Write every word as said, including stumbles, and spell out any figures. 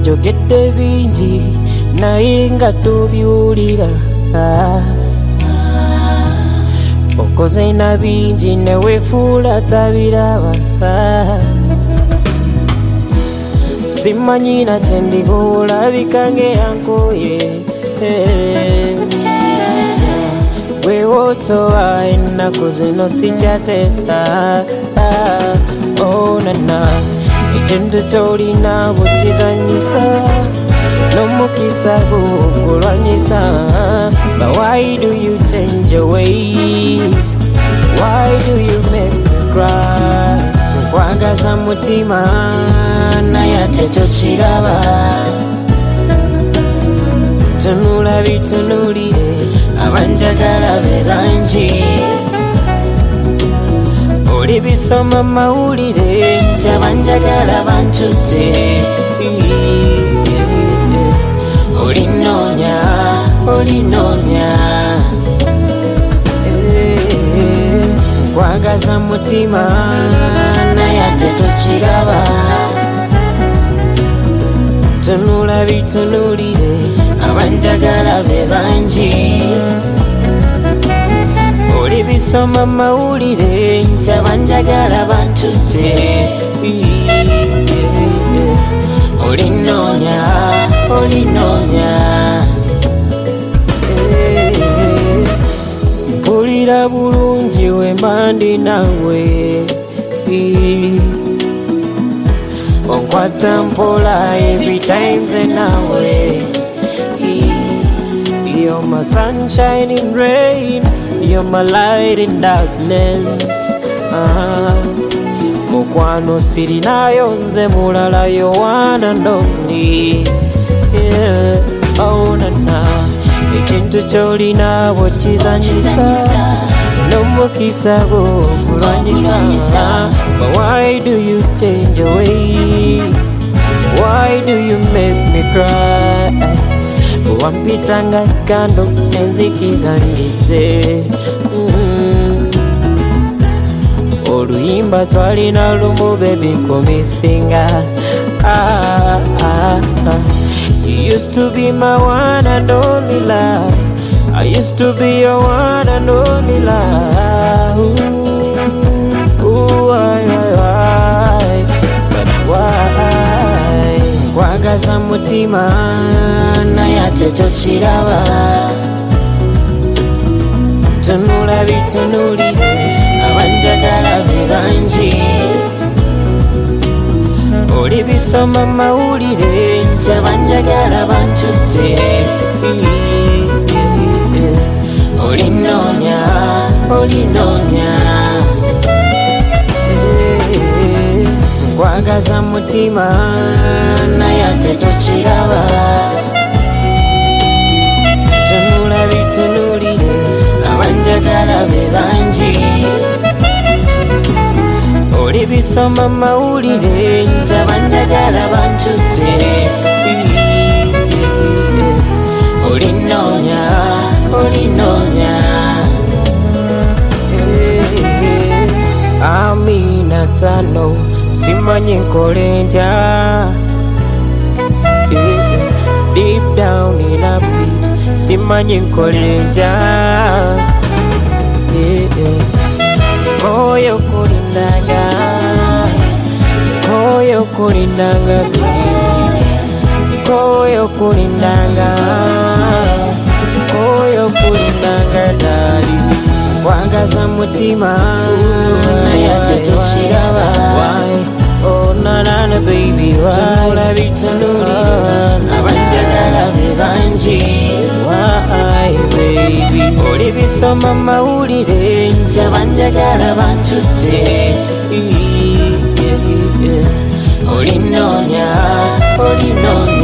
njogedde bingi naye nga tobiwulira. Okoze na bingi newefuula tabiraba. Simanyi nate ndikuwulabika ng'eyankoye. Wewotowa ennaku zino sikyateesa. Oh nana ekintu ky'olina bukizanyisa n'omukisa gukulwanyisa. But why do you change your ways? Why do you make me cry? Nkwagaza mutima naye ate tokiraba. Tunula bitunulire abanjagala be bangi. Oli bisoma mawulire nti abanjagala bantutte. Olinoonya, olinoonya. Nkwagaza mutima naye ate tokiraba. Tunula bitunulire abanjagala be bangi. Oli bisoma mawulire nti abanjagala bantutte. Olinoonya, olinoonya. Mpulira bulungi wemba ndi nawe. Onkwata mpola every time nze nawe. You're my sunshine in rain, you're my light in darkness. uh-huh. Mukwano sirinayo nze mulala, you're one and only. Yeah. Oh nana ekintu ky'olina bw'okizanyisa n'omukisa gukulwanyisa. But why do you change your ways? Why do you make me cry? Wampita nga kando enzikizangize. mm. Oluyimba twalina lumu baby kumisinga. ah, ah, ah. You used to be my one and only love. I used to be your one and only love. Ooh, ooh, why, why, why? But why? Nkwagaza mutima naye ate tokiraba. Tunula bitunulire abanjagala be bangi. Oli bisoma mawulire nti abanjagala bantutte. Olinoonya, olinoonya. Nkwagaza mutima naye ate tokiraba. Tunula bitunulire abanjagala be bangi. Oli bisoma mawulire nti abanjagala bantutte. Olinoonya, olinoonya. Amina tano simanyi nkole ntya. Deep down in a pit simanyi nkole ntya. Koyo kulindanga, koyo kulindanga, koyo kulindanga, koyo kulindanga dali. Nkwagaza mutima naye ate tokiraba. Oh nana baby, tunula bitunulire abanjagala be bangi. Why baby? Oli bisoma mawulire nti abanjagala bantutte. Olinoonya, olinoonya.